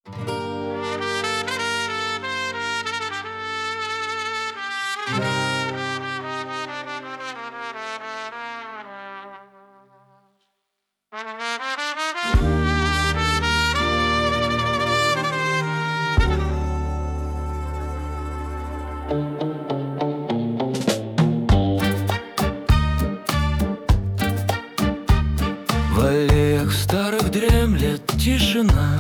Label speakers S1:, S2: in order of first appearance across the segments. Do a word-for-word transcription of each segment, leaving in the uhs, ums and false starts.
S1: В аллеях старых дремлет тишина,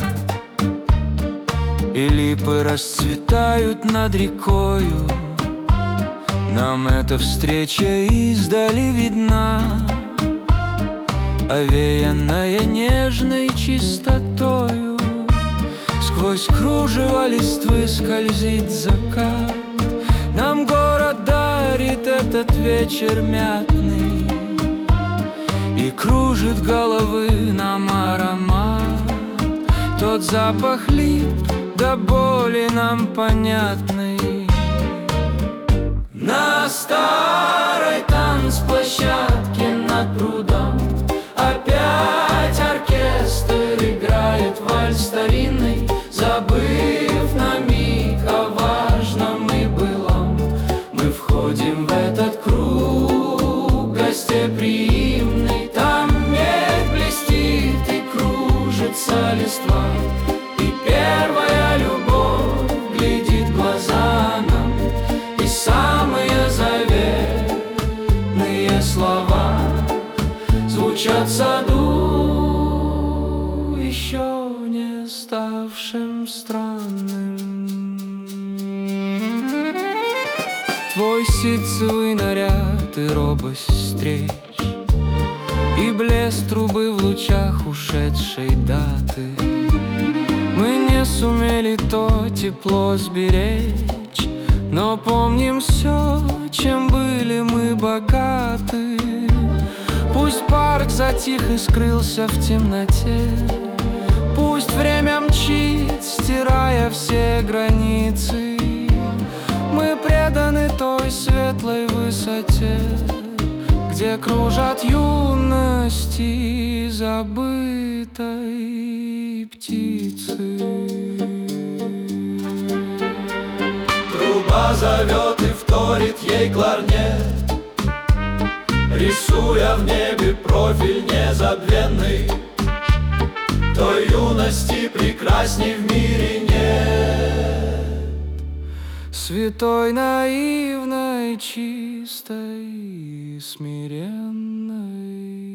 S1: и липы расцветают над рекою. Нам эта встреча издали видна, овеянная нежной чистотою. Сквозь кружево листвы скользит закат, нам город дарит этот вечер мятный, и кружит головы нам аромат. Тот запах лип до боли нам понятный. На старой танцплощадке над прудом опять оркестр играет вальс старинный, забыв на миг о важном и былом. Мы входим в этот круг гостеприимный, там медь блестит и кружится листва, и первая любовь глядит в глаза нам, и самые заветные слова звучат в саду, еще не ставшим странным. Твой ситцевый наряд и робость встреч, и блеск трубы в лучах ушедшей даты. Мы не сумели то тепло сберечь, но помним все, чем были мы богаты. Пусть парк затих и скрылся в темноте, пусть время мчит, стирая все границы. Мы преданы той светлой высоте, где кружат юности забытой птицы.
S2: Труба зовет и вторит ей кларнет, рисуя в небе профиль незабвенный. Той юности прекрасней в мире нет,
S1: святой, наивной, чистой, смиренной.